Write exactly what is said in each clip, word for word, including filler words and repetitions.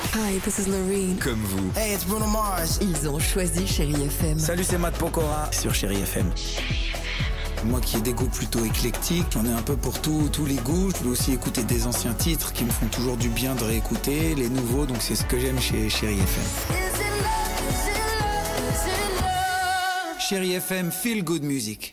Hi, this is Loreen. Comme vous. Hey, it's Bruno Mars. Ils ont choisi Chérie F M. Salut, c'est Matt Pokora sur Chérie F M. Moi qui ai des goûts plutôt éclectiques, j'en ai un peu pour tout, tous les goûts. Je veux aussi écouter des anciens titres qui me font toujours du bien de réécouter, les nouveaux, donc c'est ce que j'aime chez Chérie F M. Chérie F M, feel good music.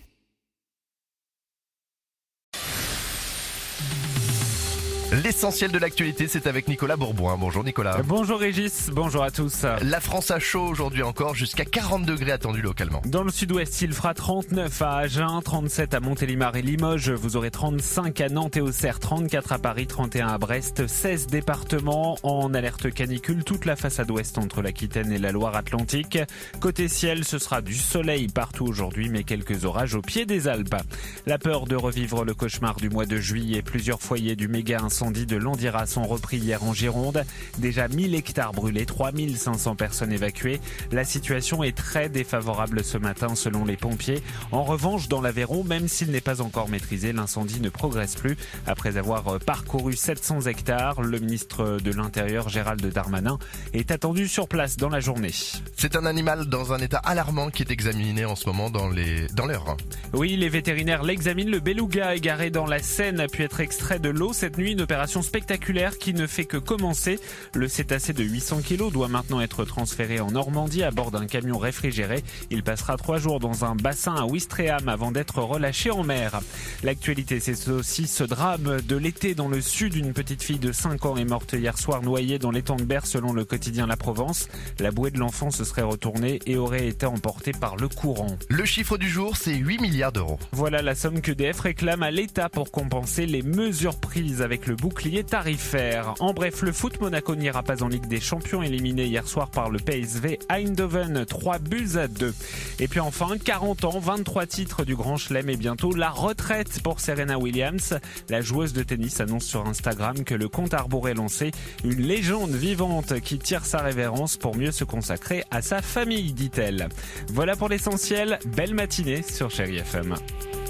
L'essentiel de l'actualité, c'est avec Nicolas Bourboin. Bonjour Nicolas. Bonjour Régis, bonjour à tous. La France a chaud aujourd'hui encore, jusqu'à quarante degrés attendus localement. Dans le sud-ouest, il fera trente-neuf à Agen, trente-sept à Montélimar et Limoges. Vous aurez trente-cinq à Nantes et Auxerre, trente-quatre à Paris, trente et un à Brest. seize départements en alerte canicule, toute la façade ouest entre l'Aquitaine et la Loire-Atlantique. Côté ciel, ce sera du soleil partout aujourd'hui, mais quelques orages au pied des Alpes. La peur de revivre le cauchemar du mois de juillet. Plusieurs foyers du méga incendie de Landiras sont repris hier en Gironde. Déjà mille hectares brûlés, trois mille cinq cents personnes évacuées. La situation est très défavorable ce matin selon les pompiers. En revanche, dans l'Aveyron, même s'il n'est pas encore maîtrisé, l'incendie ne progresse plus. Après avoir parcouru sept cents hectares, le ministre de l'Intérieur, Gérald Darmanin, est attendu sur place dans la journée. C'est un animal dans un état alarmant qui est examiné en ce moment dans les dans l'Eure. Oui, les vétérinaires l'examinent. Le beluga égaré dans la Seine a pu être extrait de l'eau cette nuit. Une opération spectaculaire qui ne fait que commencer. Le cétacé de huit cents kilos doit maintenant être transféré en Normandie à bord d'un camion réfrigéré. Il passera trois jours dans un bassin à Ouistreham avant d'être relâché en mer. L'actualité, c'est aussi ce drame de l'été dans le sud. Une petite fille de cinq ans est morte hier soir noyée dans l'étang de Berre selon le quotidien La Provence. La bouée de l'enfant se serait retournée et aurait été emportée par le courant. Le chiffre du jour, c'est huit milliards d'euros. Voilà la somme que E D F réclame à l'État pour compenser les mesures prises avec le bouclier tarifaire. En bref, le foot, Monaco n'ira pas en Ligue des Champions, éliminé hier soir par le P S V Eindhoven, trois buts à deux. Et puis enfin, quarante ans, vingt-trois titres du Grand Chelem et bientôt la retraite pour Serena Williams. La joueuse de tennis annonce sur Instagram que le compte à rebours est lancé, une légende vivante qui tire sa révérence pour mieux se consacrer à sa famille, dit-elle. Voilà pour l'essentiel, belle matinée sur Chérie F M.